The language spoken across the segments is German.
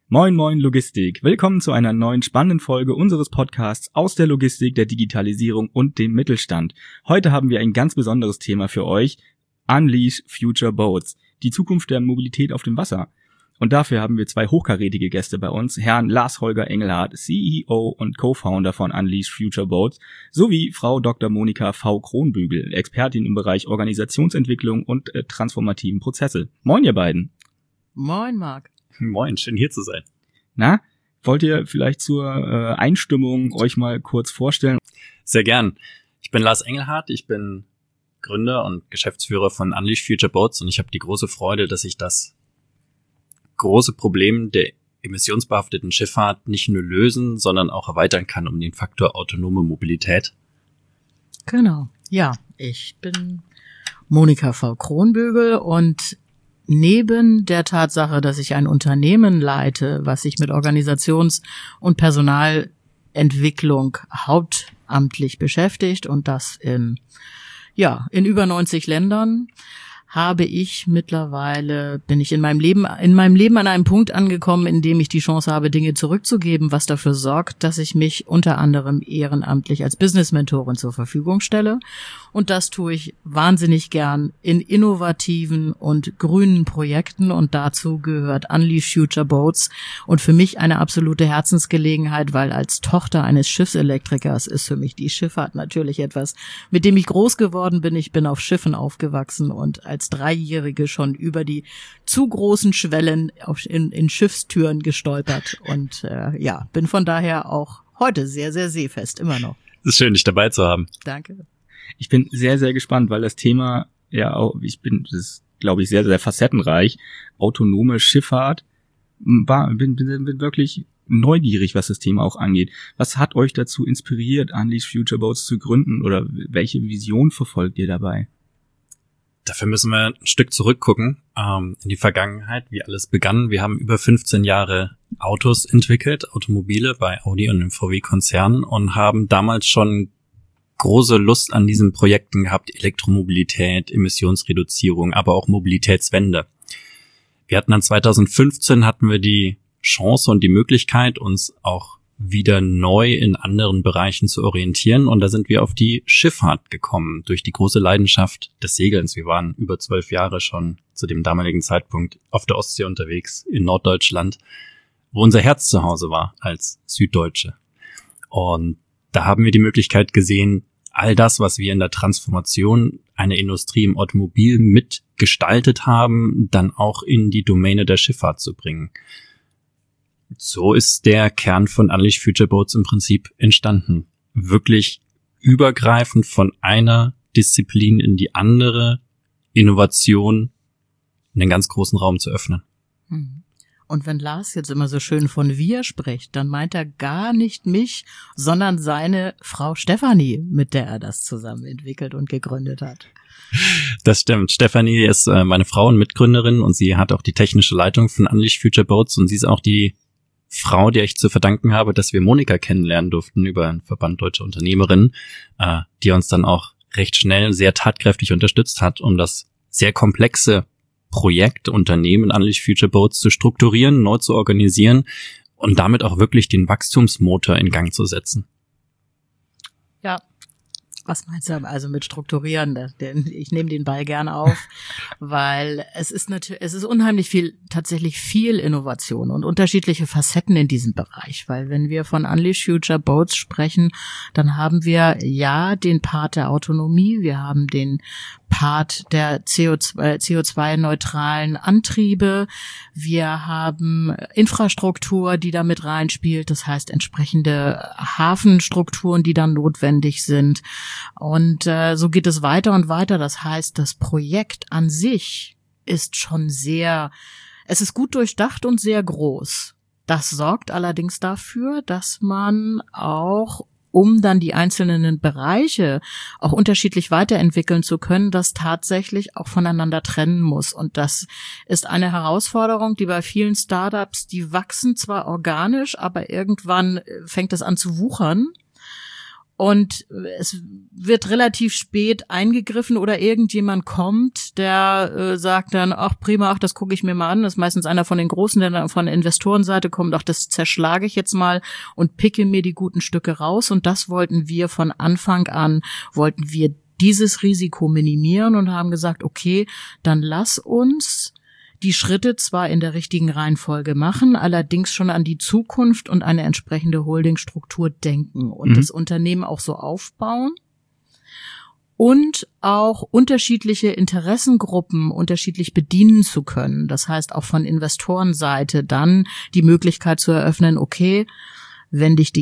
Moin Moin Logistik, willkommen zu einer neuen spannenden Folge unseres Podcasts aus der Logistik, der Digitalisierung und dem Mittelstand. Heute haben wir ein ganz besonderes Thema für euch, Unleash Future Boats, die Zukunft der Mobilität auf dem Wasser. Und dafür haben wir zwei hochkarätige Gäste bei uns, Herrn Lars-Holger Engelhardt, CEO und Co-Founder von Unleash Future Boats, sowie Frau Dr. Monika V. Kronbügel, Expertin im Bereich Organisationsentwicklung und transformativen Prozesse. Moin ihr beiden. Moin Marc. Moin, schön hier zu sein. Na, wollt ihr vielleicht zur Einstimmung euch mal kurz vorstellen? Sehr gern. Ich bin Lars Engelhardt, ich bin Gründer und Geschäftsführer von Unleash Future Boats und ich habe die große Freude, dass ich das große Problem der emissionsbehafteten Schifffahrt nicht nur lösen, sondern auch erweitern kann um den Faktor autonome Mobilität. Genau, ja, ich bin Monika V. Kronbügel und neben der Tatsache, dass ich ein Unternehmen leite, was sich mit Organisations- und Personalentwicklung hauptamtlich beschäftigt und das in über 90 Ländern, bin ich in meinem Leben an einem Punkt angekommen, in dem ich die Chance habe, Dinge zurückzugeben, was dafür sorgt, dass ich mich unter anderem ehrenamtlich als Business-Mentorin zur Verfügung stelle. Und das tue ich wahnsinnig gern in innovativen und grünen Projekten und dazu gehört Unleash Future Boats und für mich eine absolute Herzensgelegenheit, weil als Tochter eines Schiffselektrikers ist für mich die Schifffahrt natürlich etwas, mit dem ich groß geworden bin. Ich bin auf Schiffen aufgewachsen und als Dreijährige schon über die zu großen Schwellen in Schiffstüren gestolpert und bin von daher auch heute sehr, sehr seefest, immer noch. Es ist schön, dich dabei zu haben. Danke. Ich bin sehr, sehr gespannt, weil das Thema, das ist, glaube ich, sehr, sehr facettenreich. Autonome Schifffahrt. Bin wirklich neugierig, was das Thema auch angeht. Was hat euch dazu inspiriert, Unleash Future Boats zu gründen oder welche Vision verfolgt ihr dabei? Dafür müssen wir ein Stück zurückgucken in die Vergangenheit, wie alles begann. Wir haben über 15 Jahre Autos entwickelt, Automobile bei Audi und dem VW-Konzern und haben damals schon große Lust an diesen Projekten gehabt, Elektromobilität, Emissionsreduzierung, aber auch Mobilitätswende. Wir hatten dann 2015 die Chance und die Möglichkeit, uns auch wieder neu in anderen Bereichen zu orientieren und da sind wir auf die Schifffahrt gekommen, durch die große Leidenschaft des Segelns. Wir waren über 12 Jahre schon zu dem damaligen Zeitpunkt auf der Ostsee unterwegs, in Norddeutschland, wo unser Herz zu Hause war als Süddeutsche. Und da haben wir die Möglichkeit gesehen, all das, was wir in der Transformation einer Industrie im Automobil mitgestaltet haben, dann auch in die Domäne der Schifffahrt zu bringen. So ist der Kern von Unleash Future Boats im Prinzip entstanden. Wirklich übergreifend von einer Disziplin in die andere, Innovation in den ganz großen Raum zu öffnen. Und wenn Lars jetzt immer so schön von wir spricht, dann meint er gar nicht mich, sondern seine Frau Stefanie, mit der er das zusammen entwickelt und gegründet hat. Das stimmt. Stefanie ist meine Frau und Mitgründerin und sie hat auch die technische Leitung von Unleash Future Boats und sie ist auch die Frau, der ich zu verdanken habe, dass wir Monika kennenlernen durften über einen Verband Deutscher Unternehmerinnen, die uns dann auch recht schnell sehr tatkräftig unterstützt hat, um das sehr komplexe Projekt Unternehmen Unleash Future Boats zu strukturieren, neu zu organisieren und damit auch wirklich den Wachstumsmotor in Gang zu setzen. Ja. Was meinst du also mit strukturieren? Ich nehme den Ball gern auf, weil es ist unheimlich tatsächlich viel Innovation und unterschiedliche Facetten in diesem Bereich, weil wenn wir von Unleash Future Boats sprechen, dann haben wir den Part der Autonomie, wir haben den Part der CO2-neutralen Antriebe, wir haben Infrastruktur, die da mit reinspielt, das heißt entsprechende Hafenstrukturen, die dann notwendig sind. Und so geht es weiter und weiter. Das heißt, das Projekt an sich ist schon es ist gut durchdacht und sehr groß. Das sorgt allerdings dafür, dass man auch, um dann die einzelnen Bereiche auch unterschiedlich weiterentwickeln zu können, das tatsächlich auch voneinander trennen muss. Und das ist eine Herausforderung, die bei vielen Startups, die wachsen zwar organisch, aber irgendwann fängt es an zu wuchern. Und es wird relativ spät eingegriffen oder irgendjemand kommt, der sagt dann, ach prima, das gucke ich mir mal an. Das ist meistens einer von den Großen, der dann von der Investorenseite kommt, ach, das zerschlage ich jetzt mal und picke mir die guten Stücke raus. Und das wollten wir von Anfang an, dieses Risiko minimieren und haben gesagt, okay, dann lass uns die Schritte zwar in der richtigen Reihenfolge machen, allerdings schon an die Zukunft und eine entsprechende Holdingstruktur denken und das Unternehmen auch so aufbauen und auch unterschiedliche Interessengruppen unterschiedlich bedienen zu können. Das heißt auch von Investorenseite dann die Möglichkeit zu eröffnen, okay, wenn dich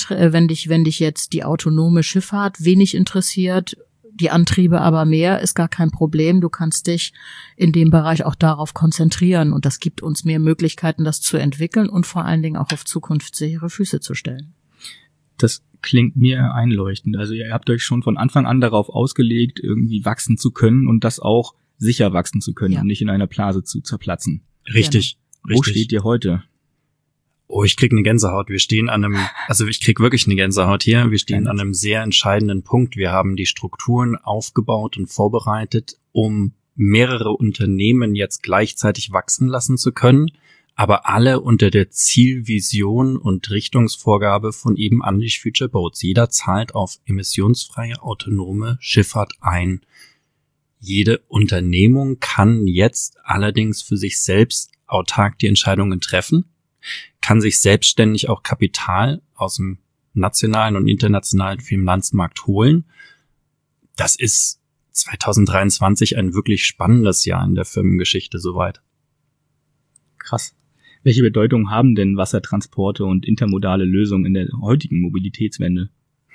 jetzt die autonome Schifffahrt wenig interessiert, die Antriebe aber mehr, ist gar kein Problem. Du kannst dich in dem Bereich auch darauf konzentrieren und das gibt uns mehr Möglichkeiten, das zu entwickeln und vor allen Dingen auch auf zukunftssichere Füße zu stellen. Das klingt mir einleuchtend. Also ihr habt euch schon von Anfang an darauf ausgelegt, irgendwie wachsen zu können und das auch sicher wachsen zu können und nicht in einer Blase zu zerplatzen. Richtig. Wo steht ihr heute? Oh, ich krieg eine Gänsehaut. Ich krieg wirklich eine Gänsehaut hier. Wir stehen an einem sehr entscheidenden Punkt. Wir haben die Strukturen aufgebaut und vorbereitet, um mehrere Unternehmen jetzt gleichzeitig wachsen lassen zu können, aber alle unter der Zielvision und Richtungsvorgabe von eben Unleash Future Boats. Jeder zahlt auf emissionsfreie autonome Schifffahrt ein. Jede Unternehmung kann jetzt allerdings für sich selbst autark die Entscheidungen treffen, kann sich selbstständig auch Kapital aus dem nationalen und internationalen Finanzmarkt holen. Das ist 2023 ein wirklich spannendes Jahr in der Firmengeschichte soweit. Krass. Welche Bedeutung haben denn Wassertransporte und intermodale Lösungen in der heutigen Mobilitätswende?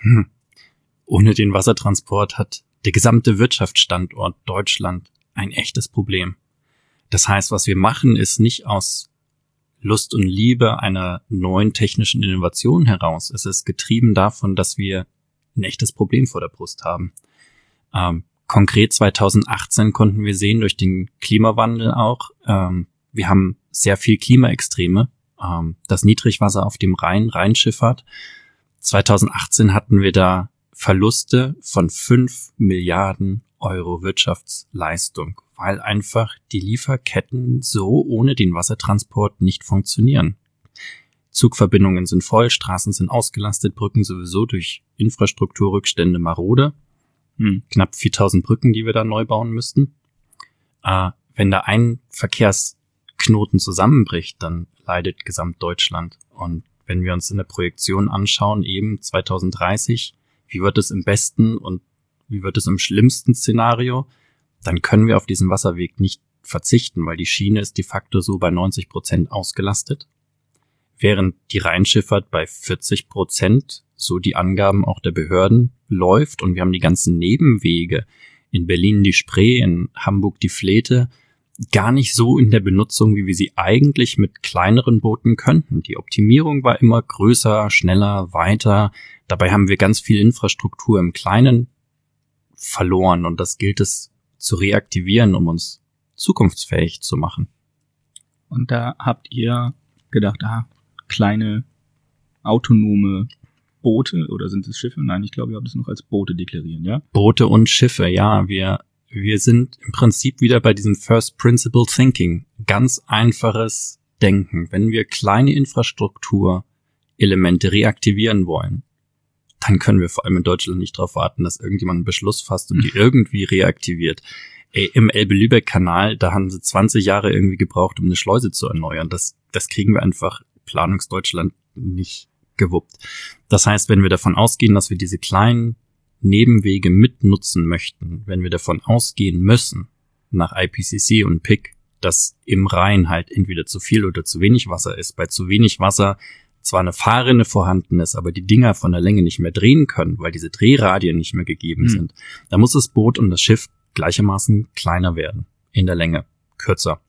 Ohne den Wassertransport hat der gesamte Wirtschaftsstandort Deutschland ein echtes Problem. Das heißt, was wir machen, ist nicht aus Lust und Liebe einer neuen technischen Innovation heraus. Es ist getrieben davon, dass wir ein echtes Problem vor der Brust haben. Konkret 2018 konnten wir sehen, durch den Klimawandel auch, wir haben sehr viel Klimaextreme, das Niedrigwasser auf dem Rheinschifffahrt. 2018 hatten wir da Verluste von 5 Milliarden Euro Wirtschaftsleistung, weil einfach die Lieferketten so ohne den Wassertransport nicht funktionieren. Zugverbindungen sind voll, Straßen sind ausgelastet, Brücken sowieso durch Infrastrukturrückstände marode. Knapp 4000 Brücken, die wir da neu bauen müssten. Wenn da ein Verkehrsknoten zusammenbricht, dann leidet Gesamtdeutschland. Und wenn wir uns in der Projektion anschauen, eben 2030, wie wird es im besten und wie wird es im schlimmsten Szenario, dann können wir auf diesen Wasserweg nicht verzichten, weil die Schiene ist de facto so bei 90% ausgelastet, während die Rheinschifffahrt bei 40%, so die Angaben auch der Behörden, läuft und wir haben die ganzen Nebenwege, in Berlin die Spree, in Hamburg die Fleete, gar nicht so in der Benutzung, wie wir sie eigentlich mit kleineren Booten könnten. Die Optimierung war immer größer, schneller, weiter. Dabei haben wir ganz viel Infrastruktur im Kleinen verloren und das gilt es zu reaktivieren, um uns zukunftsfähig zu machen. Und da habt ihr gedacht, kleine autonome Boote, oder sind es Schiffe? Nein, ich glaube, ihr habt es noch als Boote deklarieren, ja? Boote und Schiffe, ja. Wir sind im Prinzip wieder bei diesem First Principle Thinking. Ganz einfaches Denken. Wenn wir kleine Infrastrukturelemente reaktivieren wollen, dann können wir vor allem in Deutschland nicht darauf warten, dass irgendjemand einen Beschluss fasst und die irgendwie reaktiviert. Im Elbe-Lübeck-Kanal, da haben sie 20 Jahre irgendwie gebraucht, um eine Schleuse zu erneuern. Das kriegen wir einfach Planungsdeutschland nicht gewuppt. Das heißt, wenn wir davon ausgehen, dass wir diese kleinen Nebenwege mitnutzen möchten, wenn wir davon ausgehen müssen, nach IPCC und PIC, dass im Rhein halt entweder zu viel oder zu wenig Wasser ist, bei zu wenig Wasser zwar eine Fahrrinne vorhanden ist, aber die Dinger von der Länge nicht mehr drehen können, weil diese Drehradien nicht mehr gegeben sind, da muss das Boot und das Schiff gleichermaßen kleiner werden, in der Länge, kürzer.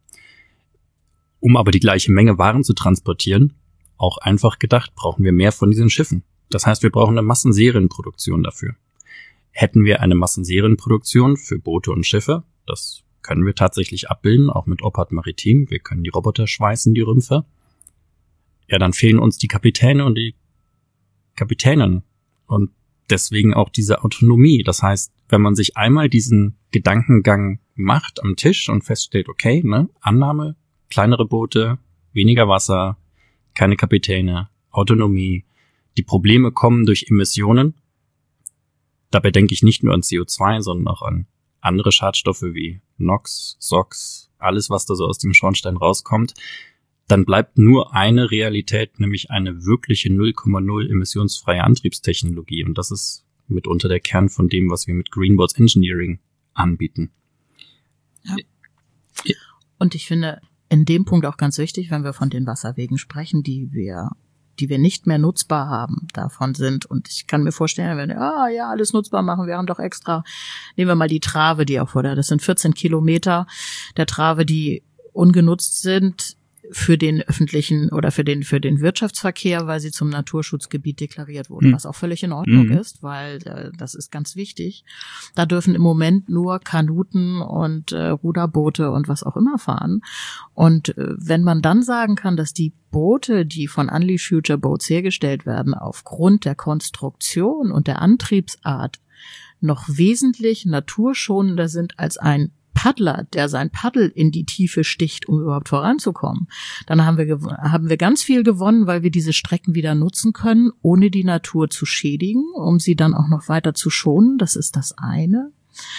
Um aber die gleiche Menge Waren zu transportieren, auch einfach gedacht, brauchen wir mehr von diesen Schiffen. Das heißt, wir brauchen eine Massenserienproduktion dafür. Hätten wir eine Massenserienproduktion für Boote und Schiffe, das können wir tatsächlich abbilden, auch mit Oppard Maritim, wir können die Roboter schweißen, die Rümpfe, ja, dann fehlen uns die Kapitäne und die Kapitäninnen. Und deswegen auch diese Autonomie. Das heißt, wenn man sich einmal diesen Gedankengang macht am Tisch und feststellt, okay, ne, Annahme, kleinere Boote, weniger Wasser, keine Kapitäne, Autonomie, die Probleme kommen durch Emissionen. Dabei denke ich nicht nur an CO2, sondern auch an andere Schadstoffe wie NOx, SOx, alles, was da so aus dem Schornstein rauskommt. Dann bleibt nur eine Realität, nämlich eine wirkliche 0,0 emissionsfreie Antriebstechnologie. Und das ist mitunter der Kern von dem, was wir mit Greenboards Engineering anbieten. Ja. Und ich finde in dem Punkt auch ganz wichtig, wenn wir von den Wasserwegen sprechen, die wir nicht mehr nutzbar haben, davon sind. Und ich kann mir vorstellen, wenn alles nutzbar machen, wir haben doch extra, nehmen wir mal die Trave, die auch das sind 14 Kilometer der Trave, die ungenutzt sind für den öffentlichen oder für den Wirtschaftsverkehr, weil sie zum Naturschutzgebiet deklariert wurden, was auch völlig in Ordnung ist, weil das ist ganz wichtig. Da dürfen im Moment nur Kanuten und Ruderboote und was auch immer fahren. Und wenn man dann sagen kann, dass die Boote, die von Unleash Future Boats hergestellt werden, aufgrund der Konstruktion und der Antriebsart noch wesentlich naturschonender sind als ein Paddler, der sein Paddel in die Tiefe sticht, um überhaupt voranzukommen, dann haben wir ganz viel gewonnen, weil wir diese Strecken wieder nutzen können, ohne die Natur zu schädigen, um sie dann auch noch weiter zu schonen. Das ist das eine.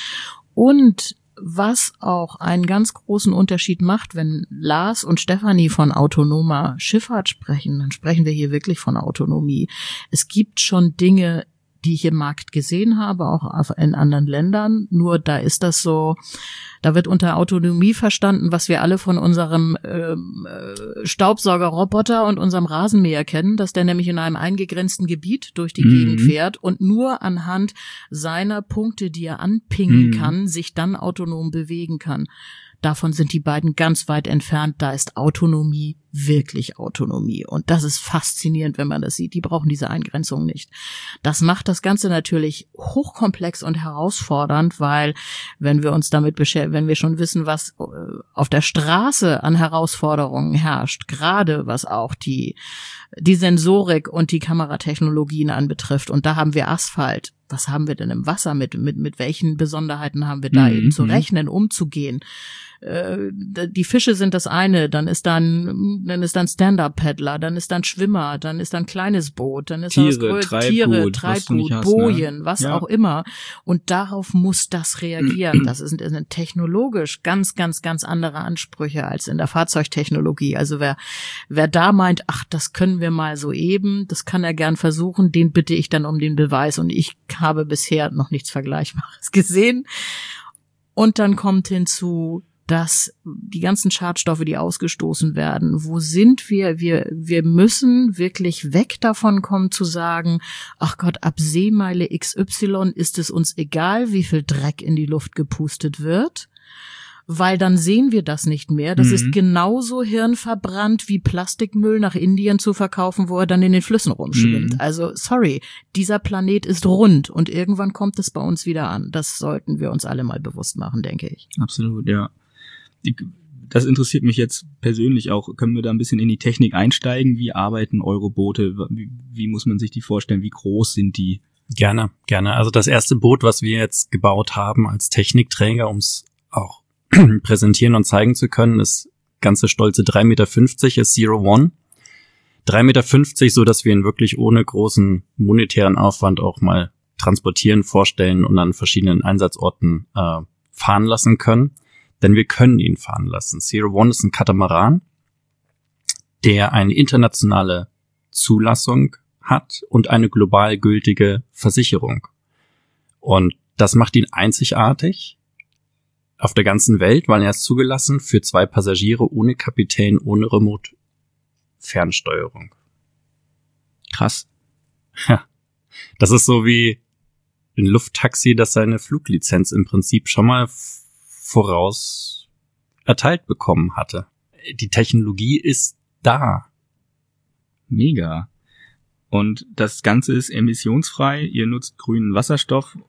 Und was auch einen ganz großen Unterschied macht, wenn Lars und Stefanie von autonomer Schifffahrt sprechen, dann sprechen wir hier wirklich von Autonomie. Es gibt schon Dinge, die ich im Markt gesehen habe, auch in anderen Ländern. Nur da ist das so, da wird unter Autonomie verstanden, was wir alle von unserem Staubsaugerroboter und unserem Rasenmäher kennen, dass der nämlich in einem eingegrenzten Gebiet durch die Gegend fährt und nur anhand seiner Punkte, die er anpingen kann, sich dann autonom bewegen kann. Davon sind die beiden ganz weit entfernt. Da ist Autonomie wirklich Autonomie. Und das ist faszinierend, wenn man das sieht. Die brauchen diese Eingrenzung nicht. Das macht das Ganze natürlich hochkomplex und herausfordernd, weil wenn wir uns damit beschäftigen, wenn wir schon wissen, was auf der Straße an Herausforderungen herrscht, gerade was auch die Sensorik und die Kameratechnologien anbetrifft, und da haben wir Asphalt. Was haben wir denn im Wasser? Mit welchen Besonderheiten haben wir da eben zu rechnen, umzugehen? Die Fische sind das eine, dann ist dann Stand-Up-Paddler, dann ist dann Schwimmer, dann ist dann kleines Boot, dann ist Tiere, Treibgut, Bojen, was auch immer. Und darauf muss das reagieren. Das sind technologisch ganz, ganz, ganz andere Ansprüche als in der Fahrzeugtechnologie. Also wer da meint, ach, das können wir mal so eben, das kann er gern versuchen, den bitte ich dann um den Beweis. Und ich habe bisher noch nichts Vergleichbares gesehen. Und dann kommt hinzu, dass die ganzen Schadstoffe, die ausgestoßen werden, wo sind wir? Wir müssen wirklich weg davon kommen zu sagen, ach Gott, ab Seemeile XY ist es uns egal, wie viel Dreck in die Luft gepustet wird, weil dann sehen wir das nicht mehr. Das ist genauso hirnverbrannt wie Plastikmüll nach Indien zu verkaufen, wo er dann in den Flüssen rumschwimmt. Also, sorry, dieser Planet ist rund und irgendwann kommt es bei uns wieder an. Das sollten wir uns alle mal bewusst machen, denke ich. Absolut, ja. Das interessiert mich jetzt persönlich auch. Können wir da ein bisschen in die Technik einsteigen? Wie arbeiten eure Boote? Wie muss man sich die vorstellen? Wie groß sind die? Gerne. Also das erste Boot, was wir jetzt gebaut haben als Technikträger, um es auch präsentieren und zeigen zu können, ist ganze stolze 3,50 Meter, ist Zero One. 3,50 Meter, so dass wir ihn wirklich ohne großen monetären Aufwand auch mal transportieren, vorstellen und an verschiedenen Einsatzorten fahren lassen können. Denn wir können ihn fahren lassen. Zero One ist ein Katamaran, der eine internationale Zulassung hat und eine global gültige Versicherung. Und das macht ihn einzigartig auf der ganzen Welt, weil er ist zugelassen für 2 Passagiere ohne Kapitän, ohne Remote-Fernsteuerung. Krass. Ja, das ist so wie ein Lufttaxi, das seine Fluglizenz im Prinzip schon mal voraus erteilt bekommen hatte. Die Technologie ist da. Mega. Und das Ganze ist emissionsfrei. Ihr nutzt grünen Wasserstoff.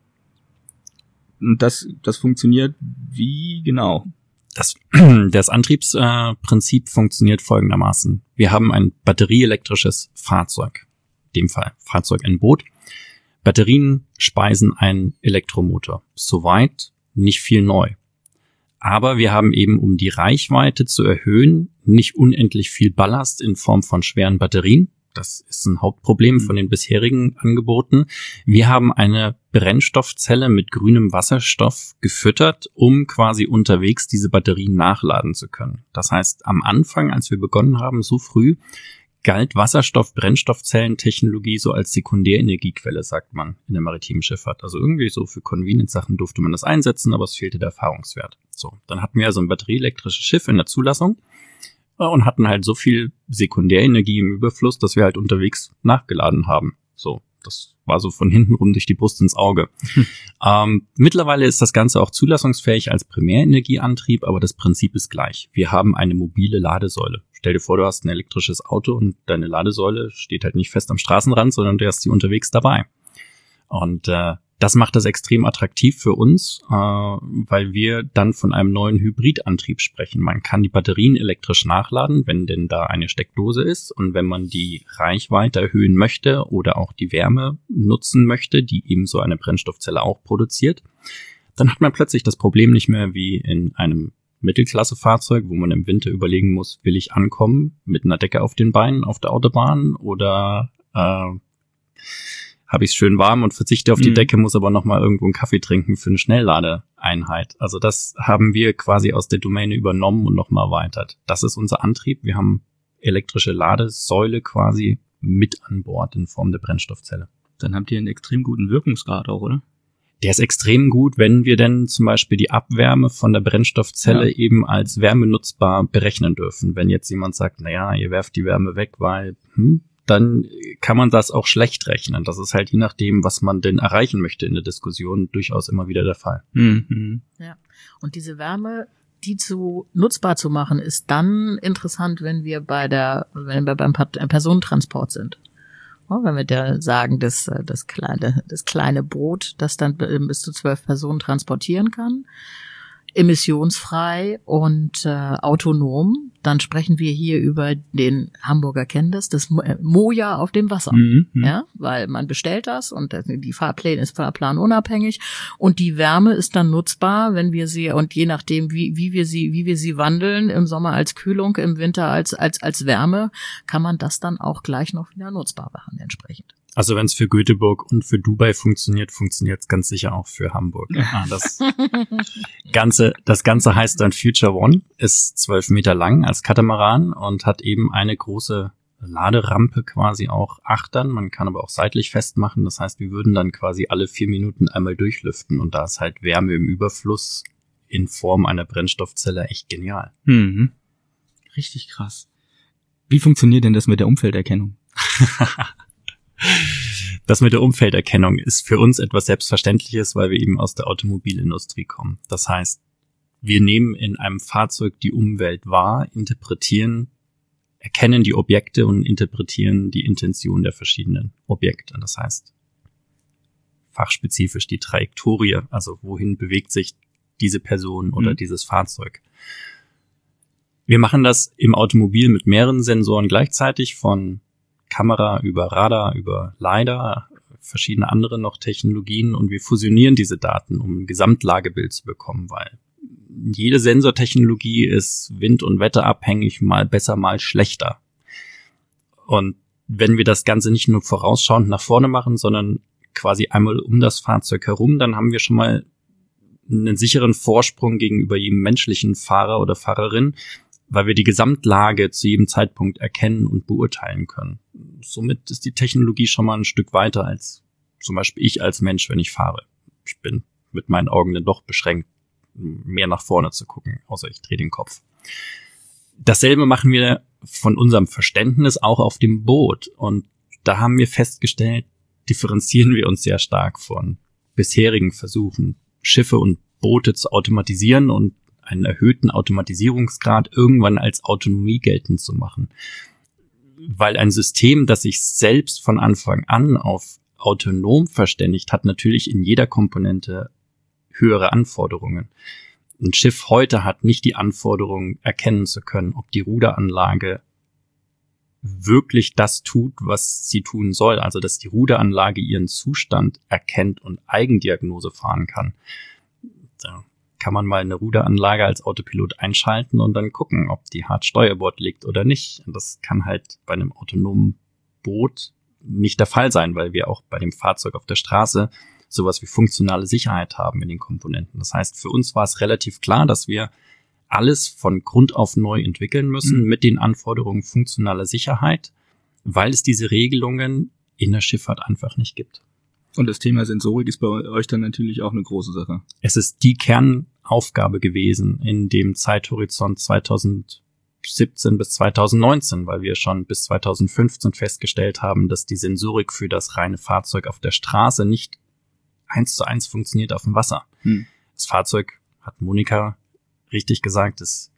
Und das funktioniert wie genau? Das Antriebsprinzip funktioniert folgendermaßen. Wir haben ein batterieelektrisches Fahrzeug. In dem Fall Fahrzeug, ein Boot, Batterien speisen einen Elektromotor. Soweit nicht viel neu. Aber wir haben eben, um die Reichweite zu erhöhen, nicht unendlich viel Ballast in Form von schweren Batterien. Das ist ein Hauptproblem von den bisherigen Angeboten. Wir haben eine Brennstoffzelle mit grünem Wasserstoff gefüttert, um quasi unterwegs diese Batterien nachladen zu können. Das heißt, am Anfang, als wir begonnen haben, so früh, galt Wasserstoff-Brennstoffzellentechnologie so als Sekundärenergiequelle, sagt man in der maritimen Schifffahrt. Also irgendwie so für Convenience-Sachen durfte man das einsetzen, aber es fehlte der Erfahrungswert. So, dann hatten wir also ein batterieelektrisches Schiff in der Zulassung und hatten halt so viel Sekundärenergie im Überfluss, dass wir halt unterwegs nachgeladen haben. So, das war so von hinten rum durch die Brust ins Auge. Mittlerweile ist das Ganze auch zulassungsfähig als Primärenergieantrieb, aber das Prinzip ist gleich. Wir haben eine mobile Ladesäule. Stell dir vor, du hast ein elektrisches Auto und deine Ladesäule steht halt nicht fest am Straßenrand, sondern du hast sie unterwegs dabei. Und das macht das extrem attraktiv für uns, weil wir dann von einem neuen Hybridantrieb sprechen. Man kann die Batterien elektrisch nachladen, wenn denn da eine Steckdose ist. Und wenn man die Reichweite erhöhen möchte oder auch die Wärme nutzen möchte, die eben so eine Brennstoffzelle auch produziert, dann hat man plötzlich das Problem nicht mehr wie in einem Mittelklasse-Fahrzeug, wo man im Winter überlegen muss, will ich ankommen mit einer Decke auf den Beinen auf der Autobahn oder habe ich es schön warm und verzichte auf die Decke, muss aber nochmal irgendwo einen Kaffee trinken für eine Schnellladeeinheit. Also das haben wir quasi aus der Domäne übernommen und nochmal erweitert. Das ist unser Antrieb. Wir haben elektrische Ladesäule quasi mit an Bord in Form der Brennstoffzelle. Dann habt ihr einen extrem guten Wirkungsgrad auch, oder? Der ist extrem gut, wenn wir denn zum Beispiel die Abwärme von der Brennstoffzelle eben als wärmenutzbar berechnen dürfen. Wenn jetzt jemand sagt, naja, ihr werft die Wärme weg, weil, dann kann man das auch schlecht rechnen. Das ist halt je nachdem, was man denn erreichen möchte in der Diskussion, durchaus immer wieder der Fall. Mhm. Ja, und diese Wärme, die nutzbar zu machen, ist dann interessant, wenn wir beim Personentransport sind. Wenn wir da sagen, das kleine Boot, das dann bis zu 12 Personen transportieren kann, emissionsfrei und autonom, dann sprechen wir hier über den Hamburger kennen das Moja auf dem Wasser. Ja, weil man bestellt das und die Fahrpläne ist fahrplanunabhängig und die Wärme ist dann nutzbar, wenn wir sie, und je nachdem wie wir sie wandeln, im Sommer als Kühlung, im Winter als Wärme, kann man das dann auch gleich noch wieder nutzbar machen entsprechend. Also wenn es für Göteborg und für Dubai funktioniert es ganz sicher auch für Hamburg. Das Ganze heißt dann Future One, ist 12 Meter lang als Katamaran und hat eben eine große Laderampe quasi auch achtern. Man kann aber auch seitlich festmachen. Das heißt, wir würden dann quasi alle 4 Minuten einmal durchlüften und da ist halt Wärme im Überfluss in Form einer Brennstoffzelle echt genial. Mhm. Richtig krass. Wie funktioniert denn das mit der Umfelderkennung? Das mit der Umfelderkennung ist für uns etwas Selbstverständliches, weil wir eben aus der Automobilindustrie kommen. Das heißt, wir nehmen in einem Fahrzeug die Umwelt wahr, erkennen die Objekte und interpretieren die Intention der verschiedenen Objekte. Das heißt, fachspezifisch die Trajektorie, also wohin bewegt sich diese Person oder dieses Fahrzeug. Wir machen das im Automobil mit mehreren Sensoren gleichzeitig, von Kamera über Radar, über LiDAR, verschiedene andere noch Technologien, und wir fusionieren diese Daten, um ein Gesamtlagebild zu bekommen, weil jede Sensortechnologie ist wind- und wetterabhängig, mal besser, mal schlechter. Und wenn wir das Ganze nicht nur vorausschauend nach vorne machen, sondern quasi einmal um das Fahrzeug herum, dann haben wir schon mal einen sicheren Vorsprung gegenüber jedem menschlichen Fahrer oder Fahrerin, weil wir die Gesamtlage zu jedem Zeitpunkt erkennen und beurteilen können. Somit ist die Technologie schon mal ein Stück weiter als zum Beispiel ich als Mensch, wenn ich fahre. Ich bin mit meinen Augen dann doch beschränkt, mehr nach vorne zu gucken, außer ich drehe den Kopf. Dasselbe machen wir von unserem Verständnis auch auf dem Boot. Und da haben wir festgestellt, differenzieren wir uns sehr stark von bisherigen Versuchen, Schiffe und Boote zu automatisieren und einen erhöhten Automatisierungsgrad irgendwann als Autonomie geltend zu machen. Weil ein System, das sich selbst von Anfang an auf autonom verständigt, hat natürlich in jeder Komponente höhere Anforderungen. Ein Schiff heute hat nicht die Anforderung, erkennen zu können, ob die Ruderanlage wirklich das tut, was sie tun soll. Also dass die Ruderanlage ihren Zustand erkennt und Eigendiagnose fahren kann. Da kann man mal eine Ruderanlage als Autopilot einschalten und dann gucken, ob die hart Steuerbord liegt oder nicht. Und das kann halt bei einem autonomen Boot nicht der Fall sein, weil wir auch bei dem Fahrzeug auf der Straße sowas wie funktionale Sicherheit haben in den Komponenten. Das heißt, für uns war es relativ klar, dass wir alles von Grund auf neu entwickeln müssen mit den Anforderungen funktionaler Sicherheit, weil es diese Regelungen in der Schifffahrt einfach nicht gibt. Und das Thema Sensorik ist bei euch dann natürlich auch eine große Sache. Es ist die Kernaufgabe gewesen in dem Zeithorizont 2017 bis 2019, weil wir schon bis 2015 festgestellt haben, dass die Sensorik für das reine Fahrzeug auf der Straße nicht 1:1 funktioniert auf dem Wasser. Das Fahrzeug, hat Monika richtig gesagt, ist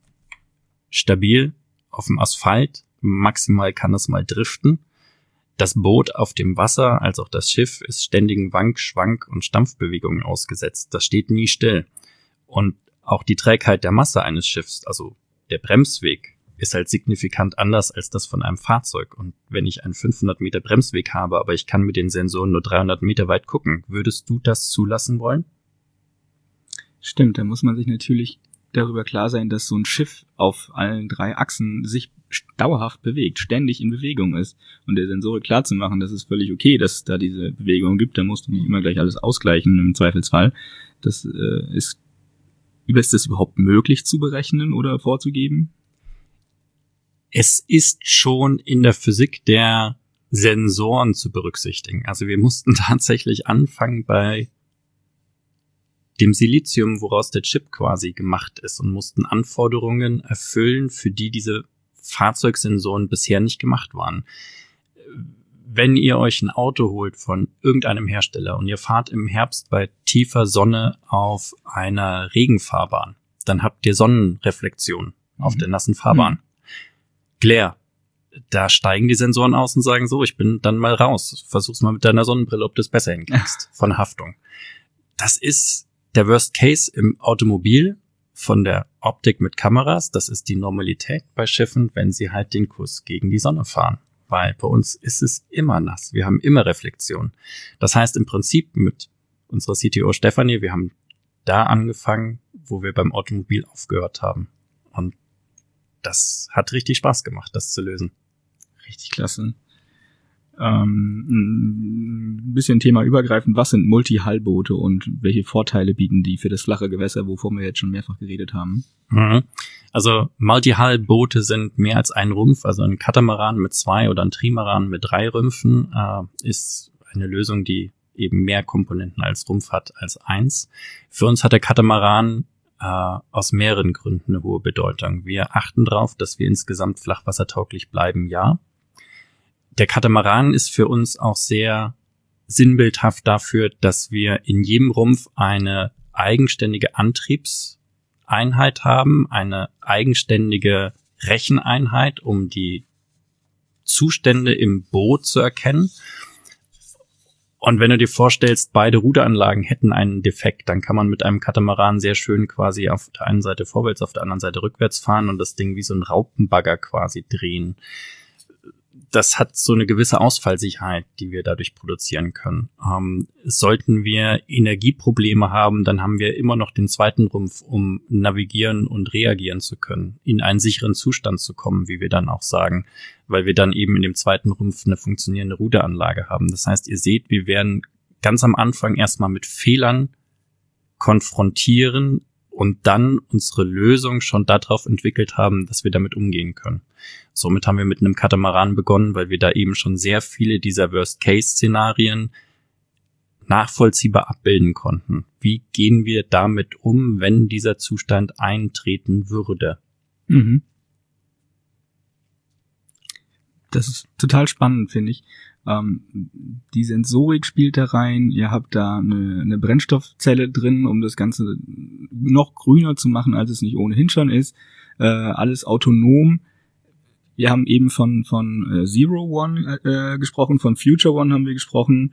stabil auf dem Asphalt. Maximal kann es mal driften. Das Boot auf dem Wasser, als auch das Schiff, ist ständigen Wank-, Schwank- und Stampfbewegungen ausgesetzt. Das steht nie still. Und auch die Trägheit der Masse eines Schiffs, also der Bremsweg, ist halt signifikant anders als das von einem Fahrzeug. Und wenn ich einen 500 Meter Bremsweg habe, aber ich kann mit den Sensoren nur 300 Meter weit gucken, würdest du das zulassen wollen? Stimmt, da muss man sich natürlich darüber klar sein, dass so ein Schiff auf allen 3 Achsen sich dauerhaft bewegt, ständig in Bewegung ist. Und der Sensorik klar zu machen, dass es völlig okay, dass es da diese Bewegung gibt, da musst du nicht immer gleich alles ausgleichen im Zweifelsfall. Ist das überhaupt möglich zu berechnen oder vorzugeben? Es ist schon in der Physik der Sensoren zu berücksichtigen. Also wir mussten tatsächlich anfangen bei dem Silizium, woraus der Chip quasi gemacht ist, und mussten Anforderungen erfüllen, für die diese Fahrzeugsensoren bisher nicht gemacht waren. Wenn ihr euch ein Auto holt von irgendeinem Hersteller und ihr fahrt im Herbst bei tiefer Sonne auf einer Regenfahrbahn, dann habt ihr Sonnenreflexion auf der nassen Fahrbahn. Glare. Da steigen die Sensoren aus und sagen so, ich bin dann mal raus. Versuch's mal mit deiner Sonnenbrille, ob du es besser hinkriegst von Haftung. Das ist der Worst Case im Automobil von der Optik mit Kameras. Das ist die Normalität bei Schiffen, wenn sie halt den Kurs gegen die Sonne fahren. Weil bei uns ist es immer nass. Wir haben immer Reflexion. Das heißt im Prinzip mit unserer CTO Stefanie, wir haben da angefangen, wo wir beim Automobil aufgehört haben. Und das hat richtig Spaß gemacht, das zu lösen. Richtig klasse. Ein bisschen Thema übergreifend. Was sind Multi-Hull-Boote und welche Vorteile bieten die für das flache Gewässer, wovon wir jetzt schon mehrfach geredet haben? Also Multi-Hull-Boote sind mehr als ein Rumpf. Also ein Katamaran mit 2 oder ein Trimaran mit 3 Rümpfen ist eine Lösung, die eben mehr Komponenten als Rumpf hat als 1. Für uns hat der Katamaran aus mehreren Gründen eine hohe Bedeutung. Wir achten darauf, dass wir insgesamt flachwassertauglich bleiben, ja. Der Katamaran ist für uns auch sehr sinnbildhaft dafür, dass wir in jedem Rumpf eine eigenständige Antriebseinheit haben, eine eigenständige Recheneinheit, um die Zustände im Boot zu erkennen. Und wenn du dir vorstellst, beide Ruderanlagen hätten einen Defekt, dann kann man mit einem Katamaran sehr schön quasi auf der einen Seite vorwärts, auf der anderen Seite rückwärts fahren und das Ding wie so ein Raupenbagger quasi drehen. Das hat so eine gewisse Ausfallsicherheit, die wir dadurch produzieren können. Sollten wir Energieprobleme haben, dann haben wir immer noch den zweiten Rumpf, um navigieren und reagieren zu können, in einen sicheren Zustand zu kommen, wie wir dann auch sagen, weil wir dann eben in dem zweiten Rumpf eine funktionierende Ruderanlage haben. Das heißt, ihr seht, wir werden ganz am Anfang erstmal mit Fehlern konfrontieren und dann unsere Lösung schon darauf entwickelt haben, dass wir damit umgehen können. Somit haben wir mit einem Katamaran begonnen, weil wir da eben schon sehr viele dieser Worst-Case-Szenarien nachvollziehbar abbilden konnten. Wie gehen wir damit um, wenn dieser Zustand eintreten würde? Das ist total spannend, finde ich. Die Sensorik spielt da rein, ihr habt da eine Brennstoffzelle drin, um das Ganze noch grüner zu machen, als es nicht ohnehin schon ist. Alles autonom. Wir haben eben von Zero One gesprochen, von Future One haben wir gesprochen.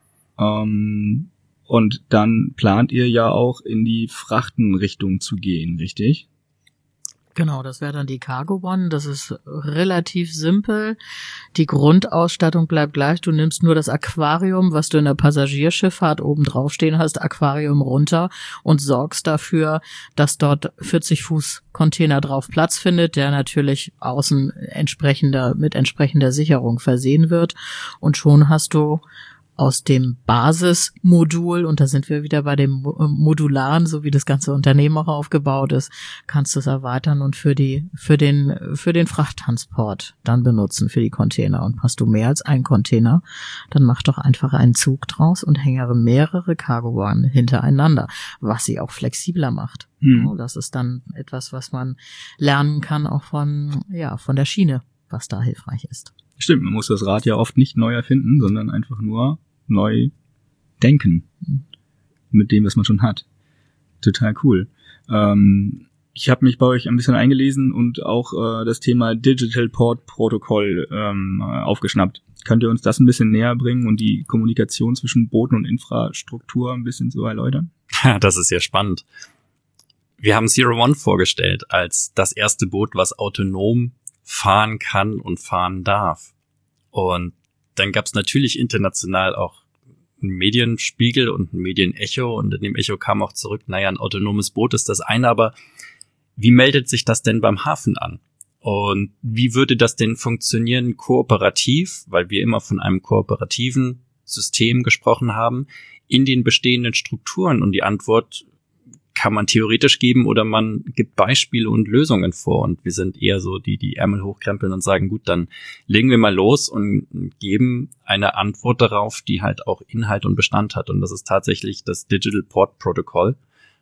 Und dann plant ihr ja auch in die Frachtenrichtung zu gehen, richtig? Genau, das wäre dann die Cargo One. Das ist relativ simpel. Die Grundausstattung bleibt gleich. Du nimmst nur das Aquarium, was du in der Passagierschifffahrt oben draufstehen hast, Aquarium runter und sorgst dafür, dass dort 40 Fuß Container drauf Platz findet, der natürlich außen mit entsprechender Sicherung versehen wird. Und schon hast du aus dem Basismodul, und da sind wir wieder bei dem Modularen, so wie das ganze Unternehmen auch aufgebaut ist, kannst du es erweitern und für den Frachttransport dann benutzen, für die Container. Und hast du mehr als einen Container, dann mach doch einfach einen Zug draus und hängere mehrere Cargo-Waren hintereinander, was sie auch flexibler macht. Das ist dann etwas, was man lernen kann, auch von der Schiene, was da hilfreich ist. Stimmt, man muss das Rad ja oft nicht neu erfinden, sondern einfach nur neu denken mit dem, was man schon hat. Total cool. Ich habe mich bei euch ein bisschen eingelesen und auch das Thema Digital Port Protocol aufgeschnappt. Könnt ihr uns das ein bisschen näher bringen und die Kommunikation zwischen Booten und Infrastruktur ein bisschen so erläutern? Ja, das ist sehr spannend. Wir haben Zero One vorgestellt als das erste Boot, was autonom fahren kann und fahren darf. Und dann gab es natürlich international auch einen Medienspiegel und ein Medienecho, und in dem Echo kam auch zurück, ein autonomes Boot ist das eine, aber wie meldet sich das denn beim Hafen an? Und wie würde das denn funktionieren kooperativ, weil wir immer von einem kooperativen System gesprochen haben, in den bestehenden Strukturen? Und die Antwort kann man theoretisch geben oder man gibt Beispiele und Lösungen vor. Und wir sind eher so die Ärmel hochkrempeln und sagen, gut, dann legen wir mal los und geben eine Antwort darauf, die halt auch Inhalt und Bestand hat. Und das ist tatsächlich das Digital Port Protocol.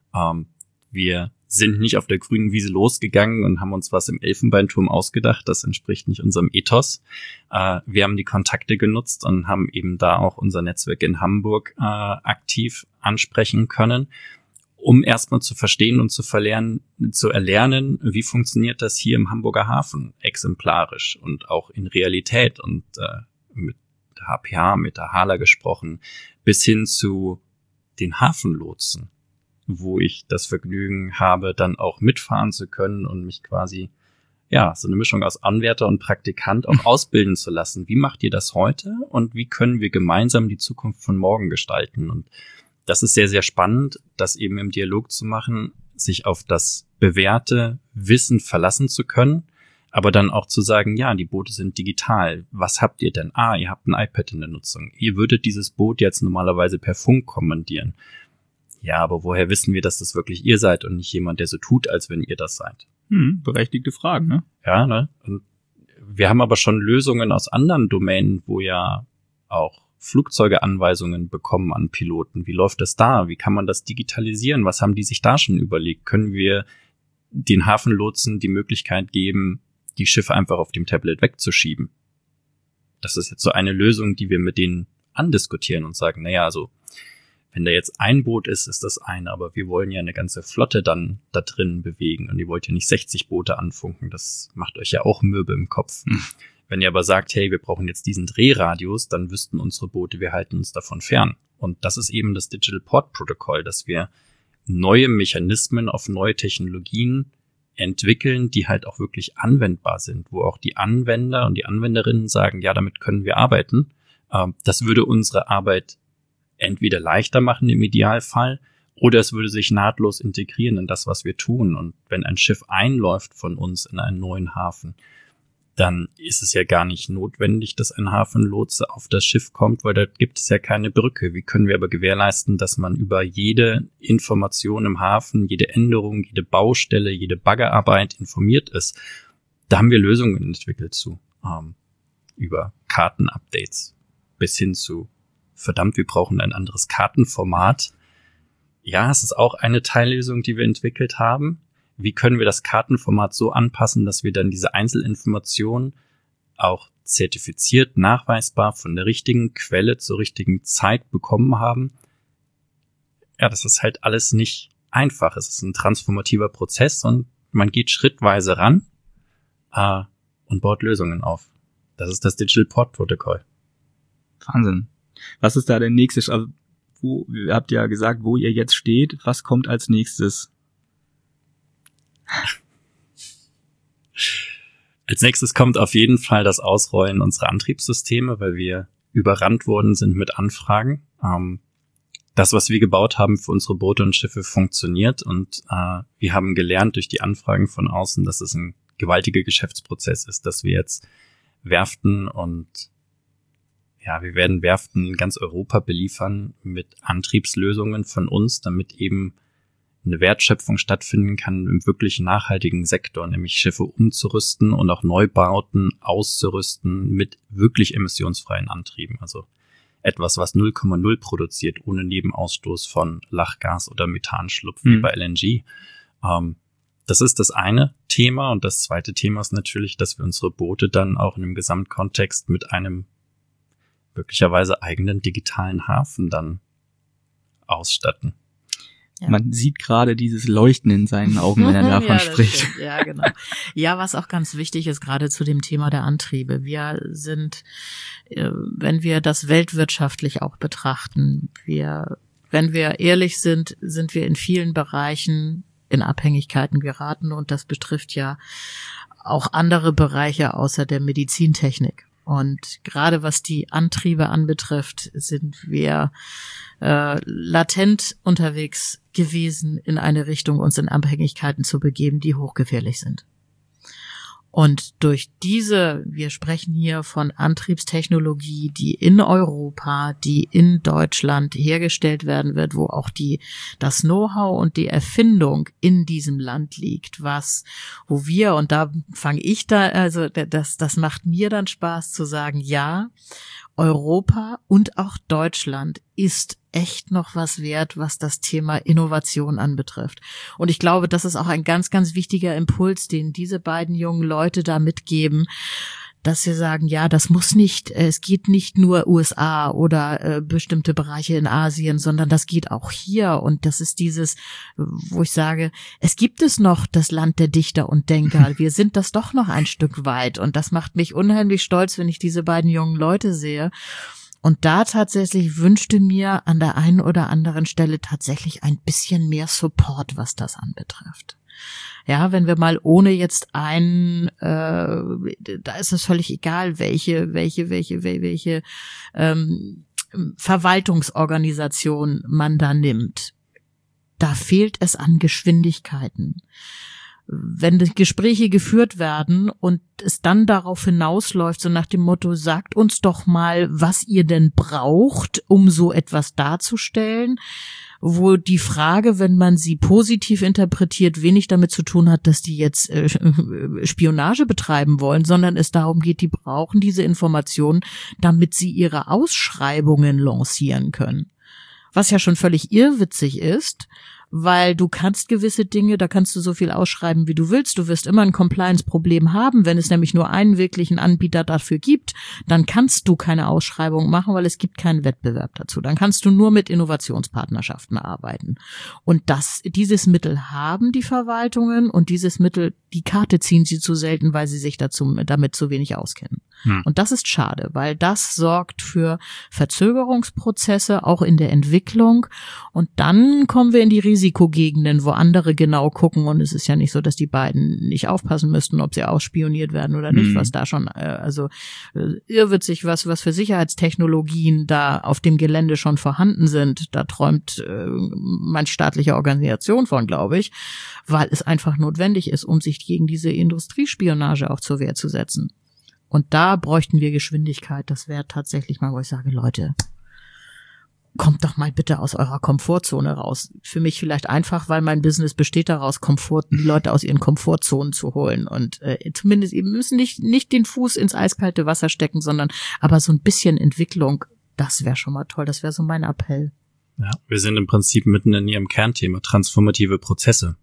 Wir sind nicht auf der grünen Wiese losgegangen und haben uns was im Elfenbeinturm ausgedacht. Das entspricht nicht unserem Ethos. Wir haben die Kontakte genutzt und haben eben da auch unser Netzwerk in Hamburg aktiv ansprechen können, um erstmal zu verstehen und zu erlernen, wie funktioniert das hier im Hamburger Hafen exemplarisch und auch in Realität, und mit HPH, mit der HALA gesprochen, bis hin zu den Hafenlotsen, wo ich das Vergnügen habe, dann auch mitfahren zu können und mich quasi, so eine Mischung aus Anwärter und Praktikant auch ausbilden zu lassen. Wie macht ihr das heute und wie können wir gemeinsam die Zukunft von morgen gestalten? Und das ist sehr, sehr spannend, das eben im Dialog zu machen, sich auf das bewährte Wissen verlassen zu können, aber dann auch zu sagen, die Boote sind digital. Was habt ihr denn? Ihr habt ein iPad in der Nutzung. Ihr würdet dieses Boot jetzt normalerweise per Funk kommandieren. Ja, aber woher wissen wir, dass das wirklich ihr seid und nicht jemand, der so tut, als wenn ihr das seid? Berechtigte Fragen, ne? Ja, ne? Und wir haben aber schon Lösungen aus anderen Domänen, wo ja auch Flugzeuge Anweisungen bekommen an Piloten. Wie läuft das da? Wie kann man das digitalisieren? Was haben die sich da schon überlegt? Können wir den Hafenlotsen die Möglichkeit geben, die Schiffe einfach auf dem Tablet wegzuschieben? Das ist jetzt so eine Lösung, die wir mit denen andiskutieren und sagen, wenn da jetzt ein Boot ist, ist das eine, aber wir wollen ja eine ganze Flotte dann da drin bewegen und ihr wollt ja nicht 60 Boote anfunken. Das macht euch ja auch mürbe im Kopf. Wenn ihr aber sagt, hey, wir brauchen jetzt diesen Drehradius, dann wüssten unsere Boote, wir halten uns davon fern. Und das ist eben das Digital Port Protocol, dass wir neue Mechanismen auf neue Technologien entwickeln, die halt auch wirklich anwendbar sind, wo auch die Anwender und die Anwenderinnen sagen, damit können wir arbeiten. Das würde unsere Arbeit entweder leichter machen im Idealfall oder es würde sich nahtlos integrieren in das, was wir tun. Und wenn ein Schiff einläuft von uns in einen neuen Hafen, dann ist es ja gar nicht notwendig, dass ein Hafenlotse auf das Schiff kommt, weil da gibt es ja keine Brücke. Wie können wir aber gewährleisten, dass man über jede Information im Hafen, jede Änderung, jede Baustelle, jede Baggerarbeit informiert ist? Da haben wir Lösungen entwickelt zu, über Kartenupdates bis hin zu, verdammt, wir brauchen ein anderes Kartenformat. Ja, es ist auch eine Teillösung, die wir entwickelt haben. Wie können wir das Kartenformat so anpassen, dass wir dann diese Einzelinformationen auch zertifiziert, nachweisbar von der richtigen Quelle zur richtigen Zeit bekommen haben? Ja, das ist halt alles nicht einfach. Es ist ein transformativer Prozess und man geht schrittweise ran und baut Lösungen auf. Das ist das Digital Port Protocol. Wahnsinn. Was ist da der nächste? Also, ihr habt ja gesagt, wo ihr jetzt steht. Was kommt als nächstes? Als nächstes kommt auf jeden Fall das Ausrollen unserer Antriebssysteme, weil wir überrannt worden sind mit Anfragen. Das, was wir gebaut haben für unsere Boote und Schiffe, funktioniert und wir haben gelernt durch die Anfragen von außen, dass es ein gewaltiger Geschäftsprozess ist, dass wir jetzt Werften und wir werden Werften in ganz Europa beliefern mit Antriebslösungen von uns, damit eben eine Wertschöpfung stattfinden kann im wirklich nachhaltigen Sektor, nämlich Schiffe umzurüsten und auch Neubauten auszurüsten mit wirklich emissionsfreien Antrieben. Also etwas, was 0,0 produziert, ohne Nebenausstoß von Lachgas oder Methanschlupf wie bei LNG. Das ist das eine Thema. Und das zweite Thema ist natürlich, dass wir unsere Boote dann auch in einem Gesamtkontext mit einem möglicherweise eigenen digitalen Hafen dann ausstatten. Ja. Man sieht gerade dieses Leuchten in seinen Augen, wenn er davon spricht. Stimmt. Ja, genau. Ja, was auch ganz wichtig ist, gerade zu dem Thema der Antriebe. Wir sind, wenn wir das weltwirtschaftlich auch betrachten, wenn wir ehrlich sind, sind wir in vielen Bereichen in Abhängigkeiten geraten und das betrifft ja auch andere Bereiche außer der Medizintechnik. Und gerade was die Antriebe anbetrifft, sind wir latent unterwegs gewesen, in eine Richtung uns in Abhängigkeiten zu begeben, die hochgefährlich sind. Und durch wir sprechen hier von Antriebstechnologie, die in Europa, die in Deutschland hergestellt werden wird, wo auch das Know-how und die Erfindung in diesem Land liegt, wo wir, und da also das macht mir dann Spaß zu sagen, ja, Europa und auch Deutschland ist echt noch was wert, was das Thema Innovation anbetrifft. Und ich glaube, das ist auch ein ganz, ganz wichtiger Impuls, den diese beiden jungen Leute da mitgeben, dass sie sagen, ja, es geht nicht nur USA oder bestimmte Bereiche in Asien, sondern das geht auch hier. Und das ist wo ich sage, es gibt es noch das Land der Dichter und Denker. Wir sind das doch noch ein Stück weit. Und das macht mich unheimlich stolz, wenn ich diese beiden jungen Leute sehe. Und da tatsächlich wünschte mir an der einen oder anderen Stelle tatsächlich ein bisschen mehr Support, was das anbetrifft. Ja, wenn wir mal ohne jetzt da ist es völlig egal, welche Verwaltungsorganisation man da nimmt. Da fehlt es an Geschwindigkeiten. Wenn die Gespräche geführt werden und es dann darauf hinausläuft, so nach dem Motto, sagt uns doch mal, was ihr denn braucht, um so etwas darzustellen, wo die Frage, wenn man sie positiv interpretiert, wenig damit zu tun hat, dass die jetzt Spionage betreiben wollen, sondern es darum geht, die brauchen diese Informationen, damit sie ihre Ausschreibungen lancieren können. Was ja schon völlig irrwitzig ist, weil du kannst gewisse Dinge, da kannst du so viel ausschreiben, wie du willst. Du wirst immer ein Compliance-Problem haben. Wenn es nämlich nur einen wirklichen Anbieter dafür gibt, dann kannst du keine Ausschreibung machen, weil es gibt keinen Wettbewerb dazu. Dann kannst du nur mit Innovationspartnerschaften arbeiten. Und dieses Mittel haben die Verwaltungen und dieses Mittel, die Karte ziehen sie zu selten, weil sie sich damit zu wenig auskennen. Und das ist schade, weil das sorgt für Verzögerungsprozesse, auch in der Entwicklung. Und dann kommen wir in die Risikogegenden, wo andere genau gucken. Und es ist ja nicht so, dass die beiden nicht aufpassen müssten, ob sie ausspioniert werden oder nicht, was da schon, irrwitzig, was für Sicherheitstechnologien da auf dem Gelände schon vorhanden sind. Da träumt manch staatliche Organisation von, glaube ich, weil es einfach notwendig ist, um sich gegen diese Industriespionage auch zur Wehr zu setzen. Und da bräuchten wir Geschwindigkeit. Das wäre tatsächlich mal, wo ich sage, Leute, kommt doch mal bitte aus eurer Komfortzone raus. Für mich vielleicht einfach, weil mein Business besteht daraus, die Leute aus ihren Komfortzonen zu holen. Und zumindest eben müssen nicht den Fuß ins eiskalte Wasser stecken, sondern aber so ein bisschen Entwicklung, das wäre schon mal toll. Das wäre so mein Appell. Ja, wir sind im Prinzip mitten in Ihrem Kernthema, transformative Prozesse.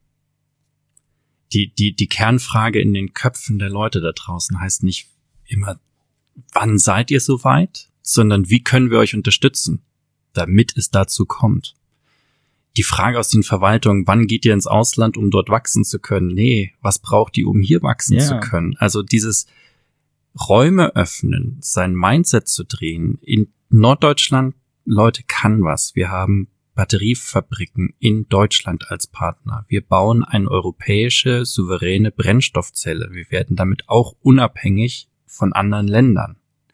Die Kernfrage in den Köpfen der Leute da draußen heißt nicht immer, wann seid ihr soweit, sondern wie können wir euch unterstützen, damit es dazu kommt. Die Frage aus den Verwaltungen, wann geht ihr ins Ausland, um dort wachsen zu können? Nee, was braucht ihr, um hier wachsen zu können? Also dieses Räume öffnen, sein Mindset zu drehen. In Norddeutschland, Leute, kann was. Wir haben Batteriefabriken in Deutschland als Partner. Wir bauen eine europäische, souveräne Brennstoffzelle. Wir werden damit auch unabhängig von anderen Ländern.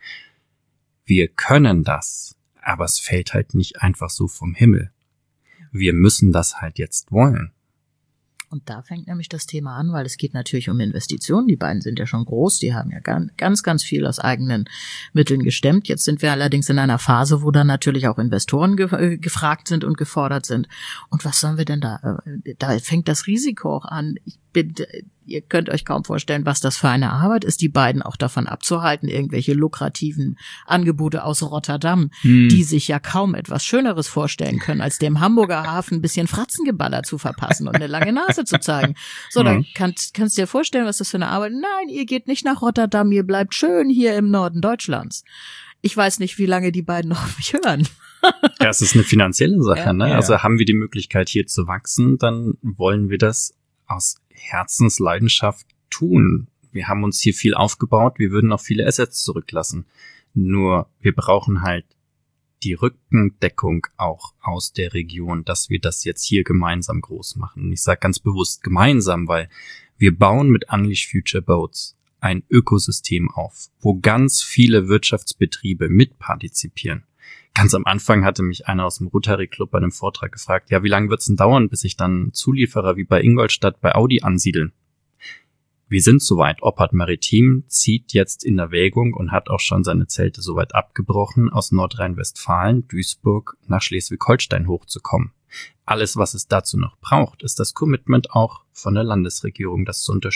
Wir können das, aber es fällt halt nicht einfach so vom Himmel. Wir müssen das halt jetzt wollen. Und da fängt nämlich das Thema an, weil es geht natürlich um Investitionen. Die beiden sind ja schon groß, die haben ja ganz, ganz viel aus eigenen Mitteln gestemmt. Jetzt sind wir allerdings in einer Phase, wo dann natürlich auch Investoren gefragt sind und gefordert sind. Und was sollen wir denn da? Da fängt das Risiko auch an. Ihr könnt euch kaum vorstellen, was das für eine Arbeit ist, die beiden auch davon abzuhalten, irgendwelche lukrativen Angebote aus Rotterdam, die sich ja kaum etwas Schöneres vorstellen können, als dem Hamburger Hafen ein bisschen Fratzengeballer zu verpassen und eine lange Nase zu zeigen. So, dann kannst du dir vorstellen, was das für eine Arbeit ist. Nein, ihr geht nicht nach Rotterdam, ihr bleibt schön hier im Norden Deutschlands. Ich weiß nicht, wie lange die beiden noch auf mich hören. Ja, es ist eine finanzielle Sache, ja, ne? Ja. Also haben wir die Möglichkeit, hier zu wachsen, dann wollen wir das aus Herzensleidenschaft tun. Wir haben uns hier viel aufgebaut, wir würden auch viele Assets zurücklassen. Nur wir brauchen halt die Rückendeckung auch aus der Region, dass wir das jetzt hier gemeinsam groß machen. Und ich sage ganz bewusst gemeinsam, weil wir bauen mit Unleash Future Boats ein Ökosystem auf, wo ganz viele Wirtschaftsbetriebe mitpartizipieren. Ganz am Anfang hatte mich einer aus dem Rotary Club bei einem Vortrag gefragt, ja, wie lange wird's denn dauern, bis sich dann Zulieferer wie bei Ingolstadt bei Audi ansiedeln? Wir sind soweit. Oppard Maritim zieht jetzt in Erwägung und hat auch schon seine Zelte soweit abgebrochen, aus Nordrhein-Westfalen, Duisburg nach Schleswig-Holstein hochzukommen. Alles, was es dazu noch braucht, ist das Commitment auch von der Landesregierung, das zur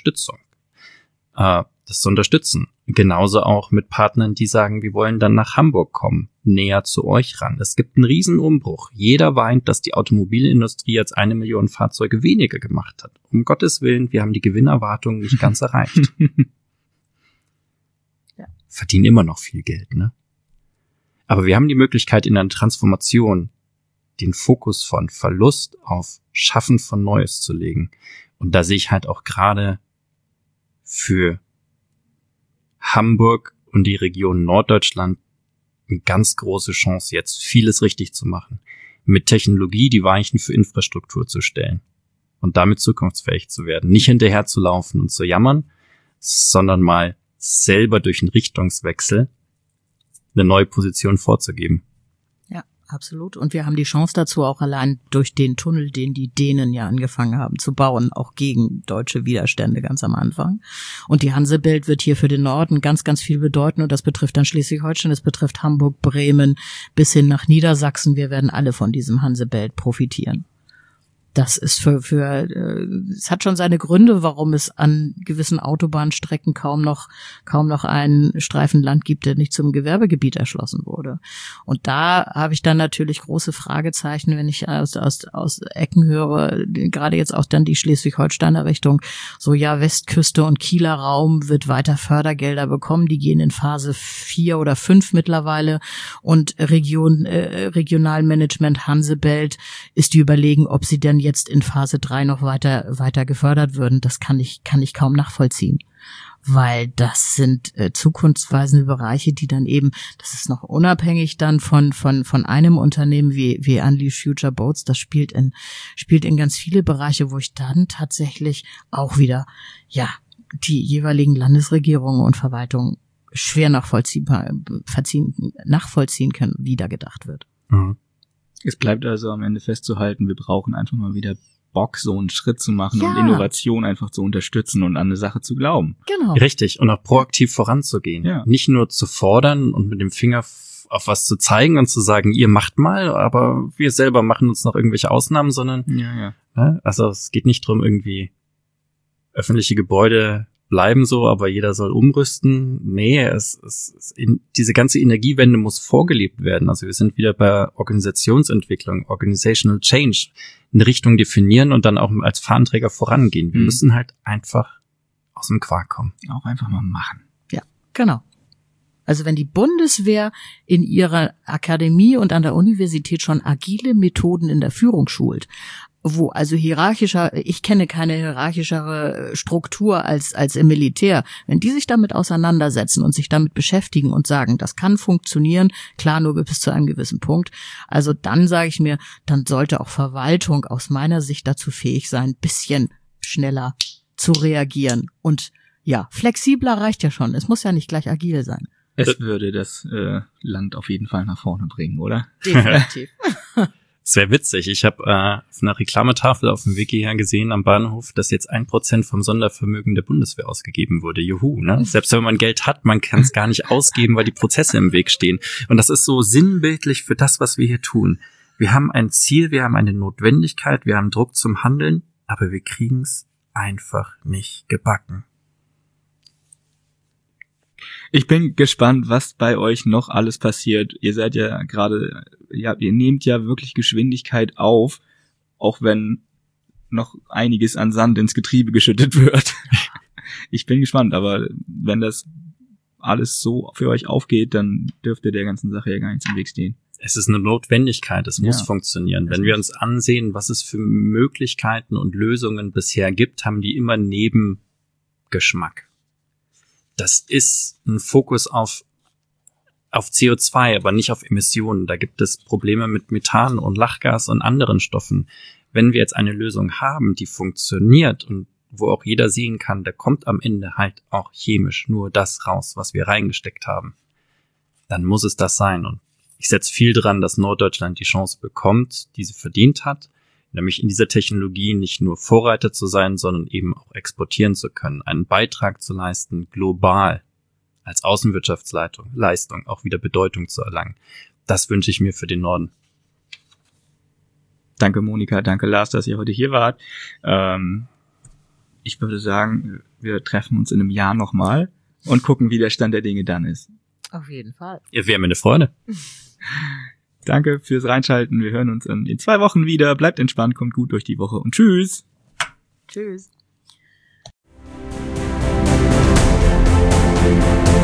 unterstützen. Genauso auch mit Partnern, die sagen, wir wollen dann nach Hamburg kommen, näher zu euch ran. Es gibt einen riesen Umbruch. Jeder weint, dass die Automobilindustrie jetzt 1 Million Fahrzeuge weniger gemacht hat. Um Gottes Willen, wir haben die Gewinnerwartungen nicht ganz erreicht. Ja. Verdienen immer noch viel Geld, ne? Aber wir haben die Möglichkeit, in einer Transformation den Fokus von Verlust auf Schaffen von Neues zu legen. Und da sehe ich halt auch gerade für Hamburg und die Region Norddeutschland eine ganz große Chance, jetzt vieles richtig zu machen. Mit Technologie die Weichen für Infrastruktur zu stellen und damit zukunftsfähig zu werden. Nicht hinterher zu laufen und zu jammern, sondern mal selber durch einen Richtungswechsel eine neue Position vorzugeben. Absolut. Und wir haben die Chance dazu auch allein durch den Tunnel, den die Dänen ja angefangen haben zu bauen, auch gegen deutsche Widerstände ganz am Anfang. Und die Hansebelt wird hier für den Norden ganz, ganz viel bedeuten. Und das betrifft dann Schleswig-Holstein, das betrifft Hamburg, Bremen bis hin nach Niedersachsen. Wir werden alle von diesem Hansebelt profitieren. Das ist es hat schon seine Gründe, warum es an gewissen Autobahnstrecken kaum noch einen Streifen Land gibt, der nicht zum Gewerbegebiet erschlossen wurde. Und da habe ich dann natürlich große Fragezeichen, wenn ich aus Ecken höre, gerade jetzt auch dann die Schleswig-Holsteiner Richtung, so ja, Westküste und Kieler Raum wird weiter Fördergelder bekommen, die gehen in Phase 4 oder 5 mittlerweile und Regionalmanagement Hansebelt ist die Überlegung, ob sie denn jetzt in Phase 3 noch weiter gefördert würden. Das kann ich kaum nachvollziehen. Weil das sind zukunftsweisende Bereiche, die dann eben, das ist noch unabhängig dann von einem Unternehmen wie Unleash Future Boats, das spielt in ganz viele Bereiche, wo ich dann tatsächlich auch wieder, ja, die jeweiligen Landesregierungen und Verwaltungen schwer nachvollziehen können, wie da gedacht wird. Mhm. Es bleibt also am Ende festzuhalten, wir brauchen einfach mal wieder Bock, so einen Schritt zu machen Ja. und Innovation einfach zu unterstützen und an eine Sache zu glauben. Genau. Richtig, und auch proaktiv voranzugehen. Ja. Nicht nur zu fordern und mit dem Finger auf was zu zeigen und zu sagen, ihr macht mal, aber wir selber machen uns noch irgendwelche Ausnahmen, sondern Ja. also es geht nicht drum, irgendwie öffentliche Gebäude bleiben so, aber jeder soll umrüsten. Nee, diese ganze Energiewende muss vorgelebt werden. Also wir sind wieder bei Organisationsentwicklung, Organizational Change, eine Richtung definieren und dann auch als Fahnenträger vorangehen. Wir müssen halt einfach aus dem Quark kommen. Auch einfach mal machen. Ja, genau. Also wenn die Bundeswehr in ihrer Akademie und an der Universität schon agile Methoden in der Führung schult, wo also ich kenne keine hierarchischere Struktur als im Militär. Wenn die sich damit auseinandersetzen und sich damit beschäftigen und sagen, das kann funktionieren, klar, nur bis zu einem gewissen Punkt, also dann sage ich mir, dann sollte auch Verwaltung aus meiner Sicht dazu fähig sein, ein bisschen schneller zu reagieren. Und ja, flexibler reicht ja schon. Es muss ja nicht gleich agil sein. Es würde das Land auf jeden Fall nach vorne bringen, oder? Definitiv. Es wäre witzig. Ich habe auf einer Reklametafel auf dem Weg hierher gesehen am Bahnhof, dass jetzt 1% vom Sondervermögen der Bundeswehr ausgegeben wurde. Juhu, ne? Selbst wenn man Geld hat, man kann es gar nicht ausgeben, weil die Prozesse im Weg stehen. Und das ist so sinnbildlich für das, was wir hier tun. Wir haben ein Ziel, wir haben eine Notwendigkeit, wir haben Druck zum Handeln, aber wir kriegen es einfach nicht gebacken. Ich bin gespannt, was bei euch noch alles passiert. Ihr seid ja gerade, ihr nehmt ja wirklich Geschwindigkeit auf, auch wenn noch einiges an Sand ins Getriebe geschüttet wird. Ich bin gespannt, aber wenn das alles so für euch aufgeht, dann dürfte der ganzen Sache ja gar nichts im Weg stehen. Es ist eine Notwendigkeit, es muss funktionieren. Wenn wir uns ansehen, was es für Möglichkeiten und Lösungen bisher gibt, haben die immer Nebengeschmack. Das ist ein Fokus auf CO2, aber nicht auf Emissionen. Da gibt es Probleme mit Methan und Lachgas und anderen Stoffen. Wenn wir jetzt eine Lösung haben, die funktioniert und wo auch jeder sehen kann, da kommt am Ende halt auch chemisch nur das raus, was wir reingesteckt haben, dann muss es das sein. Und ich setze viel dran, dass Norddeutschland die Chance bekommt, die sie verdient hat, nämlich in dieser Technologie nicht nur Vorreiter zu sein, sondern eben auch exportieren zu können, einen Beitrag zu leisten, global als Außenwirtschaftsleistung auch wieder Bedeutung zu erlangen. Das wünsche ich mir für den Norden. Danke Monika, danke Lars, dass ihr heute hier wart. Ich würde sagen, wir treffen uns in einem Jahr nochmal und gucken, wie der Stand der Dinge dann ist. Auf jeden Fall. Ihr wärt mir eine Freude. Danke fürs Reinschalten. Wir hören uns in 2 Wochen wieder. Bleibt entspannt, kommt gut durch die Woche und tschüss. Tschüss.